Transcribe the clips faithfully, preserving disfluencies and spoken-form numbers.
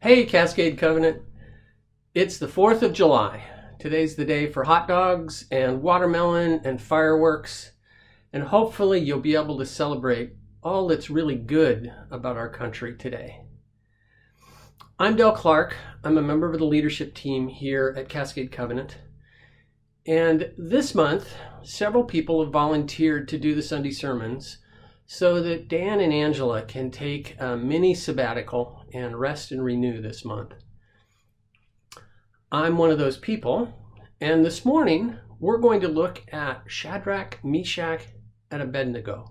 Hey, Cascade Covenant. It's the fourth of July. Today's the day for hot dogs and watermelon and fireworks. And hopefully you'll be able to celebrate all that's really good about our country today. I'm Del Clark. I'm a member of the leadership team here at Cascade Covenant. And this month, several people have volunteered to do the Sunday sermons so that Dan and Angela can take a mini sabbatical and rest and renew this month. I'm one of those people, and this morning we're going to look at Shadrach, Meshach, and Abednego.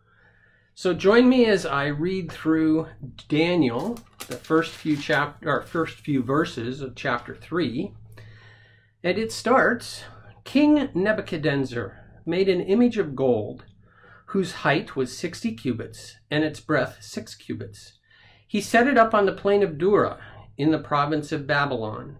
So join me as I read through Daniel, the first few chap- or first few verses of chapter three, and it starts, King Nebuchadnezzar made an image of gold, whose height was sixty cubits, and its breadth six cubits. He set it up on the plain of Dura, in the province of Babylon.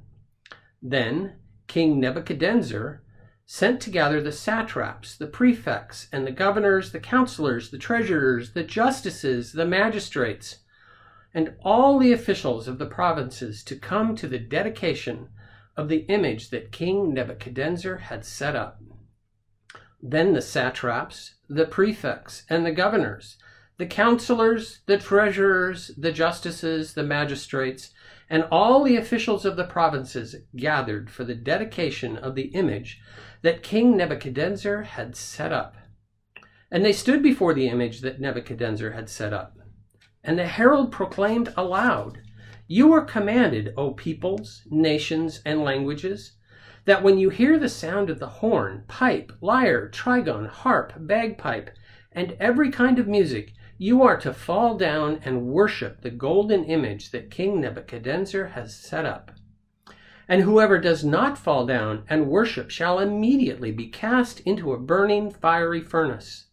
Then King Nebuchadnezzar sent together the satraps, the prefects, and the governors, the counselors, the treasurers, the justices, the magistrates, and all the officials of the provinces to come to the dedication of the image that King Nebuchadnezzar had set up. Then the satraps, the prefects, and the governors, the counselors, the treasurers, the justices, the magistrates, and all the officials of the provinces gathered for the dedication of the image that King Nebuchadnezzar had set up. And they stood before the image that Nebuchadnezzar had set up. And the herald proclaimed aloud, "You are commanded, O peoples, nations, and languages, that when you hear the sound of the horn, pipe, lyre, trigon, harp, bagpipe, and every kind of music, you are to fall down and worship the golden image that King Nebuchadnezzar has set up. And whoever does not fall down and worship shall immediately be cast into a burning fiery furnace.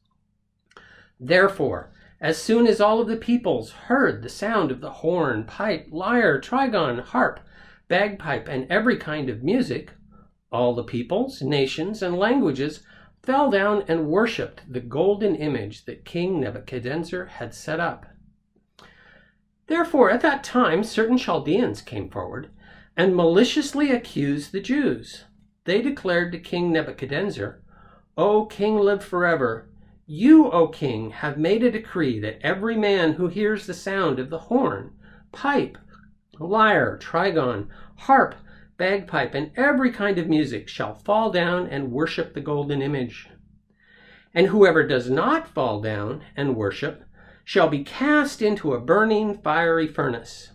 Therefore, as soon as all of the peoples heard the sound of the horn, pipe, lyre, trigon, harp, bagpipe, and every kind of music, all the peoples, nations, and languages fell down and worshipped the golden image that King Nebuchadnezzar had set up. Therefore, at that time, certain Chaldeans came forward and maliciously accused the Jews. They declared to King Nebuchadnezzar, "O king, live forever. You, O king, have made a decree that every man who hears the sound of the horn, pipe, lyre, trigon, harp, bagpipe, and every kind of music shall fall down and worship the golden image. And whoever does not fall down and worship shall be cast into a burning fiery furnace.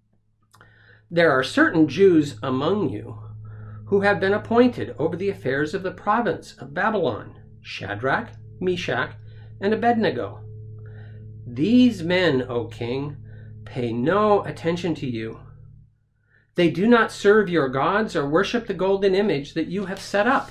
There are certain Jews among you who have been appointed over the affairs of the province of Babylon, Shadrach, Meshach, and Abednego. These men, O king, pay no attention to you. They do not serve your gods or worship the golden image that you have set up."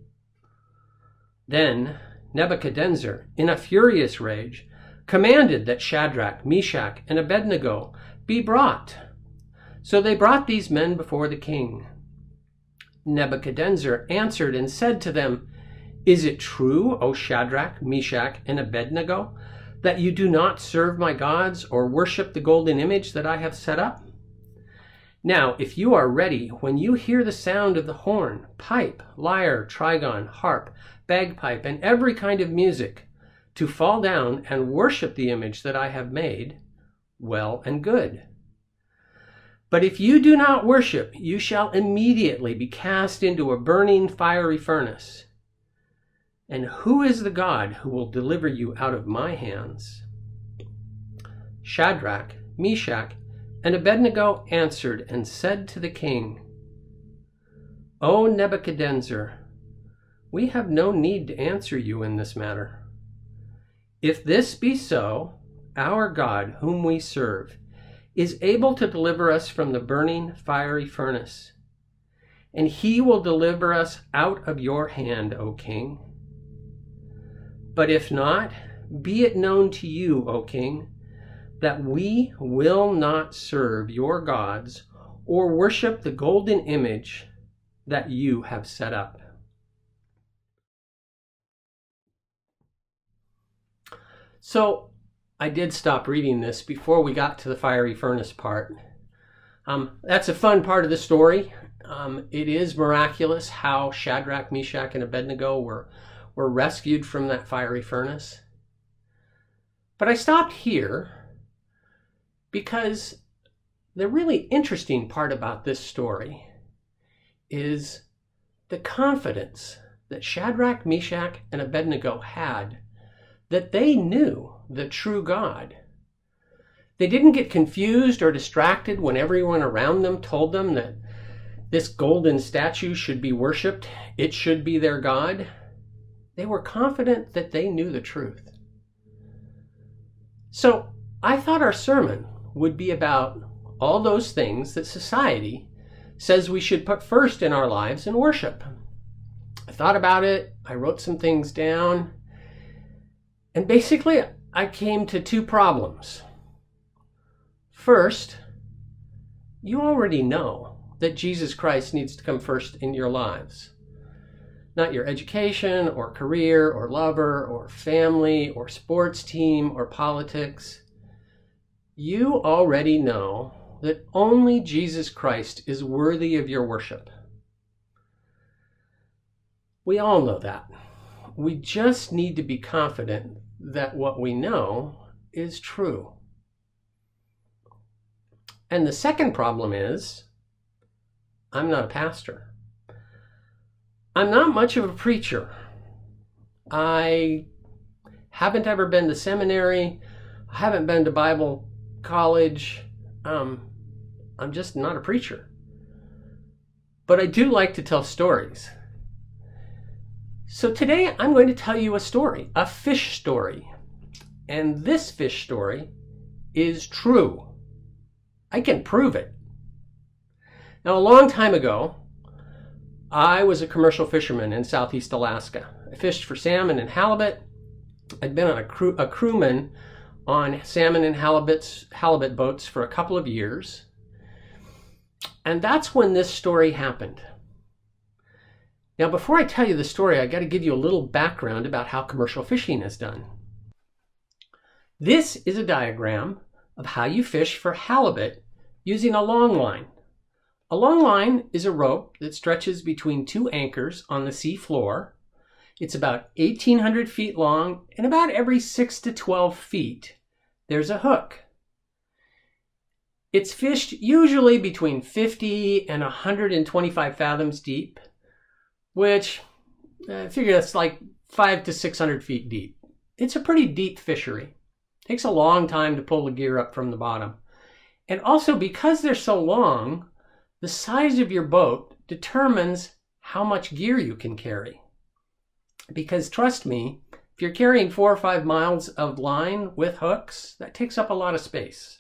Then Nebuchadnezzar, in a furious rage, commanded that Shadrach, Meshach, and Abednego be brought. So they brought these men before the king. Nebuchadnezzar answered and said to them, "Is it true, O Shadrach, Meshach, and Abednego, that you do not serve my gods or worship the golden image that I have set up? Now, if you are ready, when you hear the sound of the horn, pipe, lyre, trigon, harp, bagpipe, and every kind of music, to fall down and worship the image that I have made, well and good. But if you do not worship, you shall immediately be cast into a burning fiery furnace. And who is the God who will deliver you out of my hands?" Shadrach, Meshach, and Abednego answered and said to the king, "O Nebuchadnezzar, we have no need to answer you in this matter. If this be so, our God, whom we serve, is able to deliver us from the burning fiery furnace, and he will deliver us out of your hand, O king. But if not, be it known to you, O king, that we will not serve your gods or worship the golden image that you have set up." So I did stop reading this before we got to the fiery furnace part. Um, that's a fun part of the story. Um, it is miraculous how Shadrach, Meshach, and Abednego were, were rescued from that fiery furnace. But I stopped here because the really interesting part about this story is the confidence that Shadrach, Meshach, and Abednego had that they knew the true God. They didn't get confused or distracted when everyone around them told them that this golden statue should be worshipped. It should be their God. They were confident that they knew the truth. So I thought our sermon would be about all those things that society says we should put first in our lives in worship. I thought about it. I wrote some things down. And basically, I came to two problems. First, you already know that Jesus Christ needs to come first in your lives. Not your education or career or lover or family or sports team or politics. You already know that only Jesus Christ is worthy of your worship. We all know that. We just need to be confident that what we know is true. And the second problem is, I'm not a pastor. I'm not much of a preacher. I haven't ever been to seminary. I haven't been to Bible college. Um, I'm just not a preacher. But I do like to tell stories. So today I'm going to tell you a story, a fish story. And this fish story is true. I can prove it. Now, a long time ago, I was a commercial fisherman in Southeast Alaska. I fished for salmon and halibut. I'd been on a, crew, a crewman on salmon and halibut, halibut boats for a couple of years. And that's when this story happened. Now, before I tell you the story, I got to give you a little background about how commercial fishing is done. This is a diagram of how you fish for halibut using a long line. A long line is a rope that stretches between two anchors on the sea floor. It's about eighteen hundred feet long, and about every six to twelve feet, there's a hook. It's fished usually between fifty and one hundred twenty-five fathoms deep, which I figure that's like five to six hundred feet deep. It's a pretty deep fishery. It takes a long time to pull the gear up from the bottom. And also, because they're so long, the size of your boat determines how much gear you can carry. Because trust me, if you're carrying four or five miles of line with hooks, that takes up a lot of space.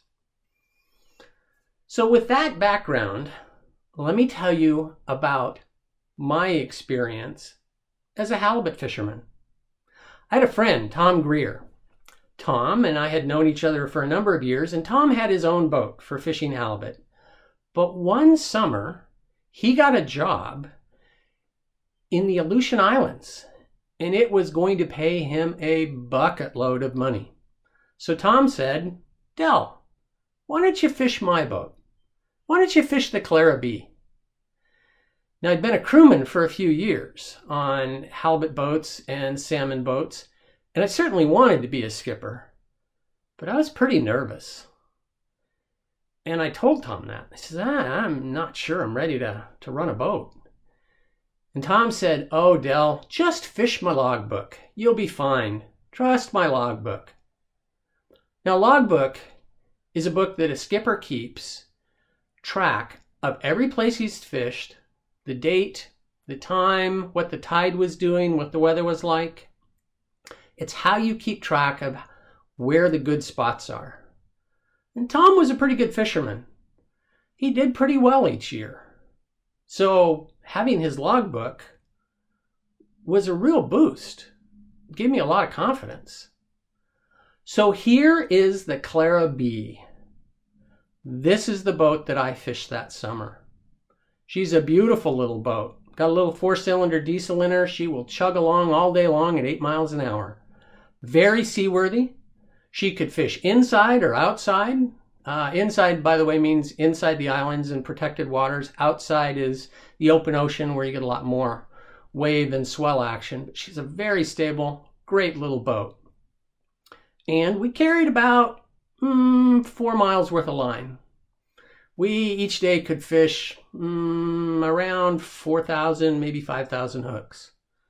So with that background, let me tell you about my experience as a halibut fisherman. I had a friend, Tom Greer. Tom and I had known each other for a number of years, and Tom had his own boat for fishing halibut. But one summer, he got a job in the Aleutian Islands, and it was going to pay him a bucket load of money. So Tom said, Del, why don't you fish my boat? Why don't you fish the Clara B? Now, I'd been a crewman for a few years on halibut boats and salmon boats, and I certainly wanted to be a skipper, but I was pretty nervous. And I told Tom that. I said, ah, I'm not sure I'm ready to, to run a boat. And Tom said, oh, Del, just fish my logbook. You'll be fine. Trust my logbook. Now, logbook is a book that a skipper keeps track of every place he's fished, the date, the time, what the tide was doing, what the weather was like. It's how you keep track of where the good spots are. And Tom was a pretty good fisherman. He did pretty well each year. So having his logbook was a real boost. It gave me a lot of confidence. So here is the Clara B. This is the boat that I fished that summer. She's a beautiful little boat. Got a little four-cylinder diesel in her. She will chug along all day long at eight miles an hour. Very seaworthy. She could fish inside or outside. Uh, inside, by the way, means inside the islands and protected waters. Outside is the open ocean where you get a lot more wave and swell action. But she's a very stable, great little boat. And we carried about mm, four miles worth of line. We each day could fish mm, around four thousand, maybe five thousand hooks.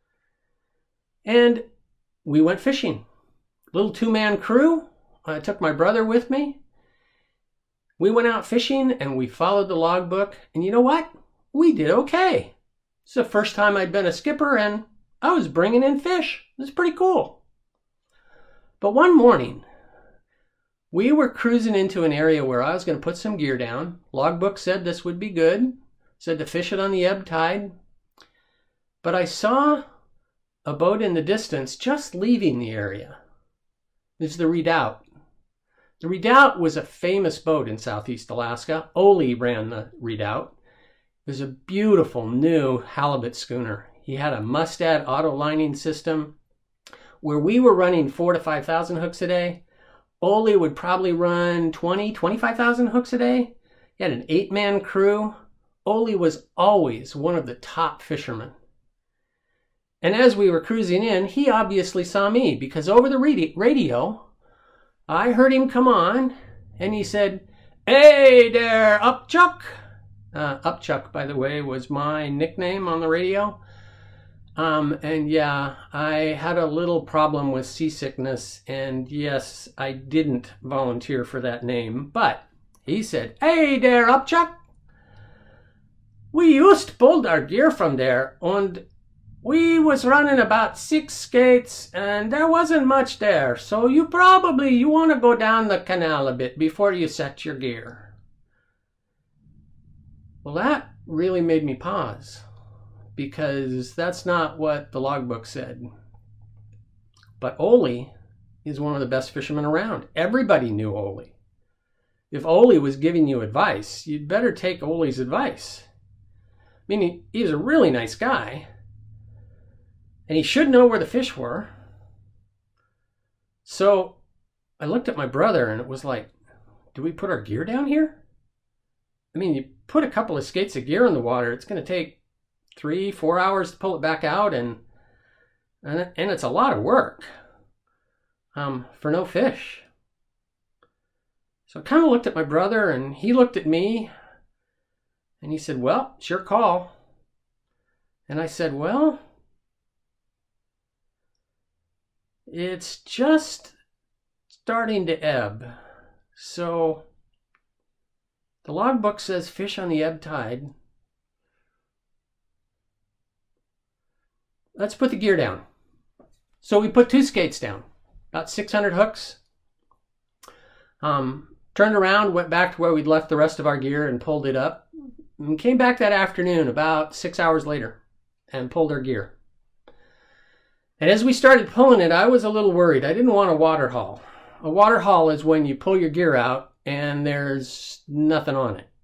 And we went fishing. Little two-man crew. I took my brother with me. We went out fishing and we followed the logbook. And you know what? We did okay. It's the first time I'd been a skipper and I was bringing in fish. It was pretty cool. But one morning, we were cruising into an area where I was going to put some gear down. Logbook said this would be good. Said to fish it on the ebb tide. But I saw a boat in the distance just leaving the area. It's the Redoubt. The Redoubt was a famous boat in Southeast Alaska. Ole ran the Redoubt. It was a beautiful new halibut schooner. He had a Mustad auto lining system. Where we were running four to five thousand hooks a day, Ole would probably run twenty, twenty-five thousand hooks a day. He had an eight-man crew. Ole was always one of the top fishermen. And as we were cruising in, he obviously saw me because over the radio, I heard him come on and he said, "Hey there, Upchuck." Uh, Upchuck, by the way, was my nickname on the radio. Um, and yeah, I had a little problem with seasickness, and yes, I didn't volunteer for that name, but he said, "Hey there, Upchuck. We used pulled our gear from there, and we was running about six skates, and there wasn't much there, so you probably, you want to go down the canal a bit before you set your gear." Well, that really made me pause. Because that's not what the logbook said. But Ole is one of the best fishermen around. Everybody knew Ole. If Ole was giving you advice, you'd better take Ole's advice. I mean, he, he's a really nice guy. And he should know where the fish were. So I looked at my brother and it was like, do we put our gear down here? I mean, you put a couple of skates of gear in the water, it's going to take three, four hours to pull it back out, and and, and it's a lot of work um, for no fish. So I kind of looked at my brother, and he looked at me, and he said, "Well, it's your call." And I said, "Well, it's just starting to ebb. So the logbook says fish on the ebb tide. Let's put the gear down." So we put two skates down, about six hundred hooks. Um, turned around, went back to where we'd left the rest of our gear and pulled it up. And came back that afternoon, about six hours later, and pulled our gear. And as we started pulling it, I was a little worried. I didn't want a water haul. A water haul is when you pull your gear out and there's nothing on it.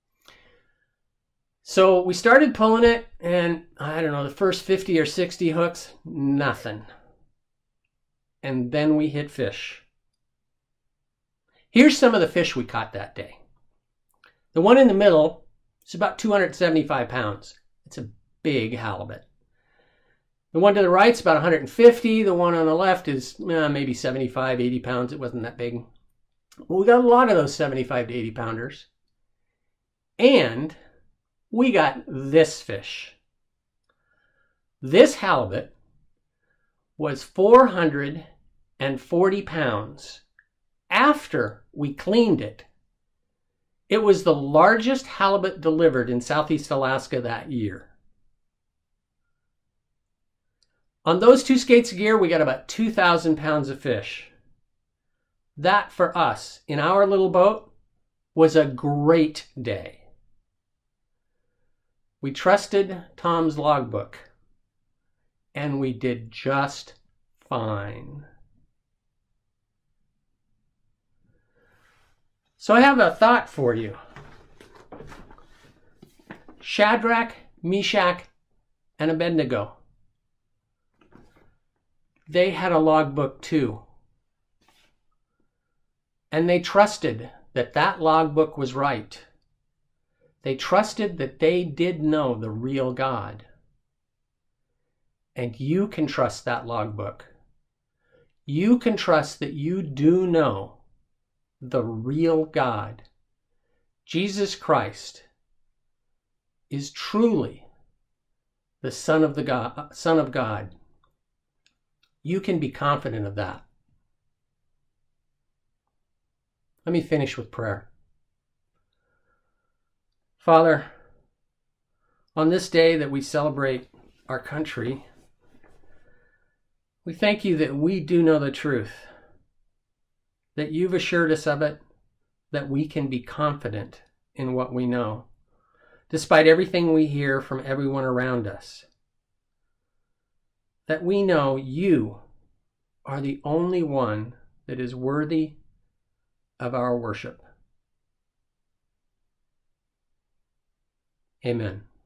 So we started pulling it, and I don't know, the first fifty or sixty hooks, nothing. And then we hit fish. Here's some of the fish we caught that day. The one in the middle is about two hundred seventy-five pounds. It's a big halibut. The one to the right is about one hundred fifty. The one on the left is uh, maybe seventy-five, eighty pounds. It wasn't that big. Well, we got a lot of those seventy-five to eighty pounders. And we got this fish. This halibut was four hundred forty pounds. After we cleaned it, it was the largest halibut delivered in Southeast Alaska that year. On those two skates of gear, we got about two thousand pounds of fish. That, for us, in our little boat, was a great day. We trusted Tom's logbook, and we did just fine. So I have a thought for you. Shadrach, Meshach, and Abednego. They had a logbook too. And they trusted that that logbook was right. They trusted that they did know the real God. And you can trust that logbook. You can trust that you do know the real God. Jesus Christ is truly the Son of the God, Son of God. You can be confident of that. Let me finish with prayer. Father, on this day that we celebrate our country, we thank you that we do know the truth, that you've assured us of it, that we can be confident in what we know, despite everything we hear from everyone around us. That we know you are the only one that is worthy of our worship. Amen.